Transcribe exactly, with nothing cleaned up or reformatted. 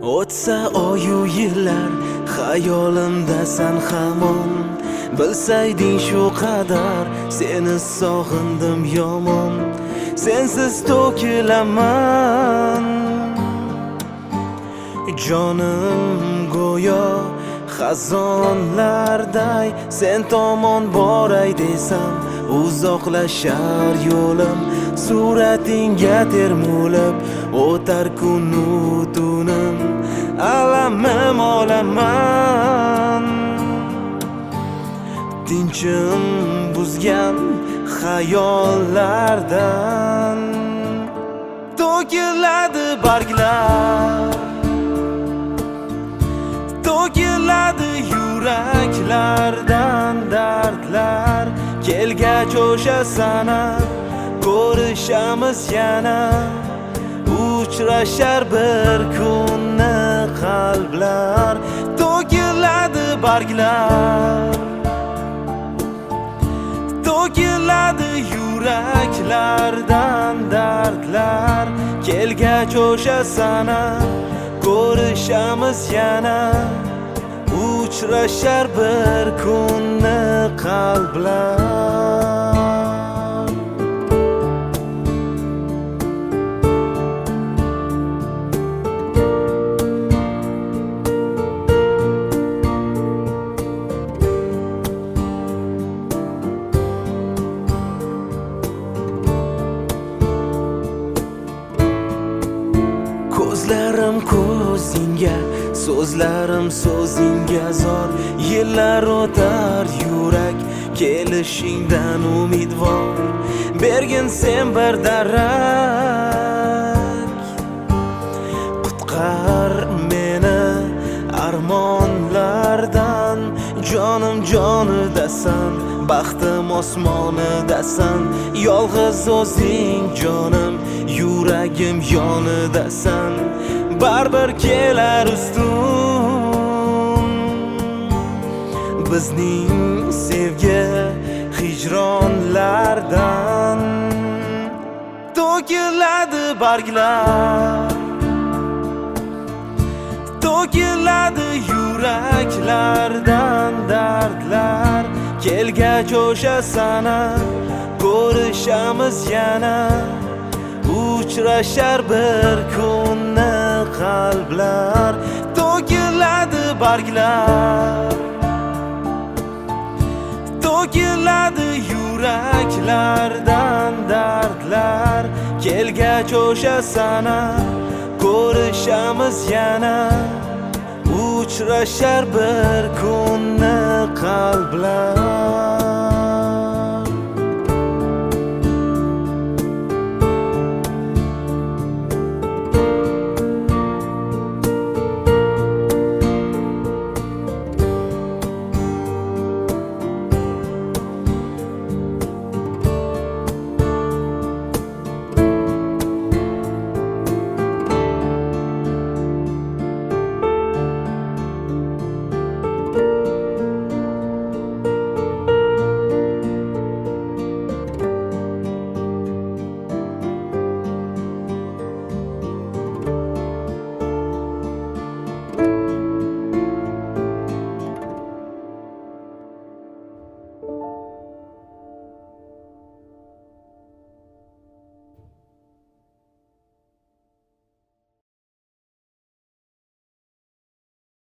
O'tsa oyu yillar xayolimdasan hamon. Bilsayding shu qadar seni sog'indim yomon. Sensiz to'kilaman jonim go'yo xazonlarday. Sen tomon boray desam uzoqlashar yo'lim. Suratingga termulib o'tar kunu tunim. Alamim olaman tinchim buzgan xayollardan. To'kiladi barglar, to'kiladi yuraklardan dardlar. Kelgach o'sha sana ko'rishamiz yana. Uchrashar bir kunni qalblar. To'kiladi barglar, to'kiladi yuraklardan dardlar. Kelgach o'sha sana ko'rishamiz yana. Uchrashar bir kunni qalblar. Ko'zlarim ko'zingga, so'zlarim so'zingga zor. Yillar o'tar yurak kelishingdan umidvor. Bergin sen bir darak, qutqar meni armonlardan. Jonim jonidasan, baxtim osmonidasan. Yolg'iz o'zing jonim, yuragim yonidasan. Baribir kelar ustun bizning sevgi hijronlardan. To'kiladi barglar, to'kiladi yuraklardan dardlar. Kelgach o'sha sana ko'rishamiz yana. Uchrashar bir kunni qalblar. To'kiladi barglar, to'kiladi yuraklardan dardlar. Kelgach o'sha sana ko'rishamiz yana. Uchrashar bir kunni qalblar.